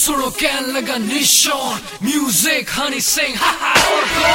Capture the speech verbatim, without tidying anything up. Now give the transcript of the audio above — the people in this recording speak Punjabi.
सुनो कहने लगा निशान म्यूजिक हनी सिंह हा हा और